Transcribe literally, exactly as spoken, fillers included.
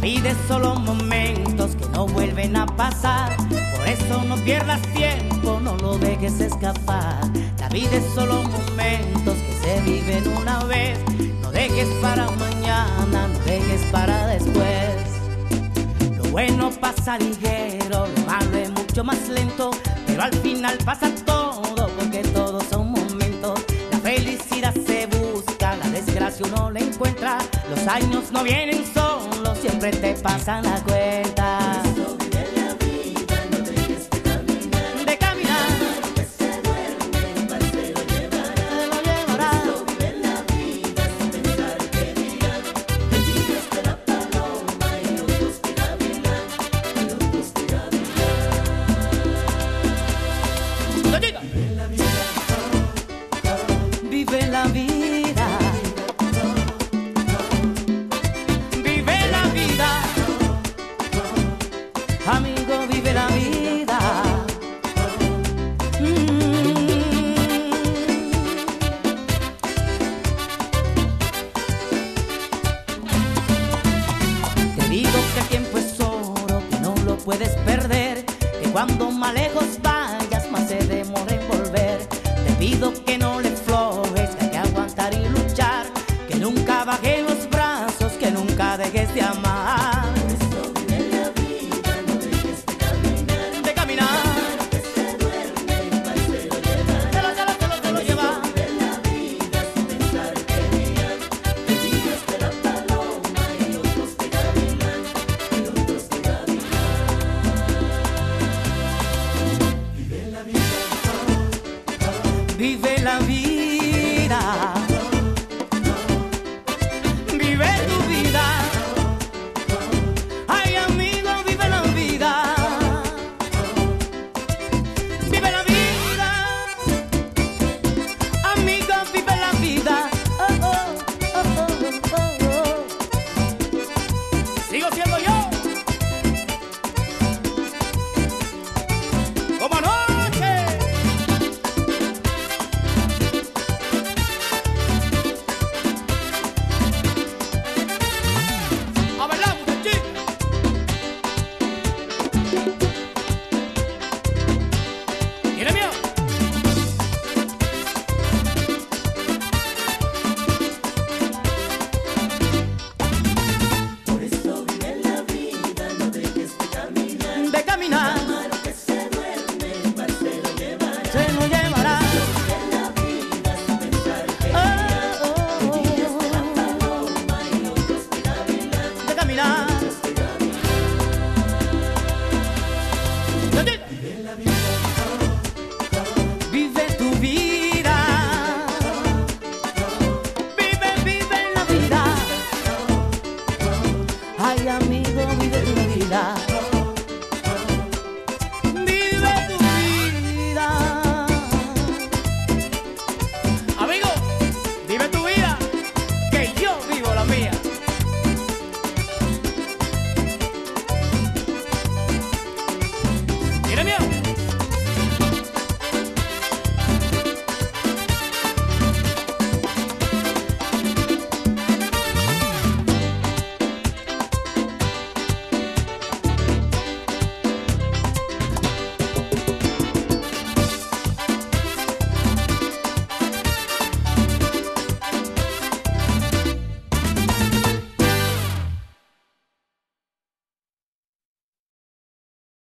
vida es solo momentos que no vuelven a pasar. Por eso no pierdas tiempo, no lo dejes escapar. La vida es solo momentos que se viven una vez. No dejes para mañana, no dejes para después. Lo bueno pasa ligero, lo malo es mucho más lento, pero al final pasa todo, porque todos son momentos. La felicidad se busca, la desgracia uno la encuentra. Los años no vienen solos, siempre te pasan la cuenta. Vive la vida, vive la vida, amigo, vive la vida. Mm. Te digo que el tiempo es oro, que no lo puedes perder, que cuando más lejos vayas más se demora en volver. Te pido que no le flojes, que hay que aguantar y luchar, que nunca baje